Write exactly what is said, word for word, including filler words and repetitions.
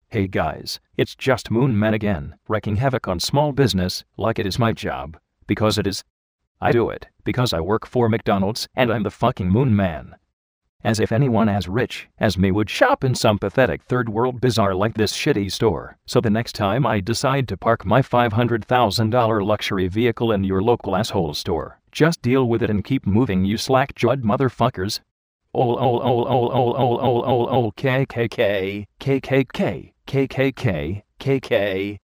Hey guys, it's just Moon Man again, wreaking havoc on small business like it is my job. Because it is. I do it because I work for McDonald's and I'm the fucking Moon Man. As if anyone as rich as me would shop in some pathetic third world bazaar like this shitty store. So the next time I decide to park my five hundred thousand dollars luxury vehicle in your local asshole store, just deal with it and keep moving, you slack-jawed motherfuckers. Ol ol ol ol ol ol ol ol ol K K K K K K K K K K K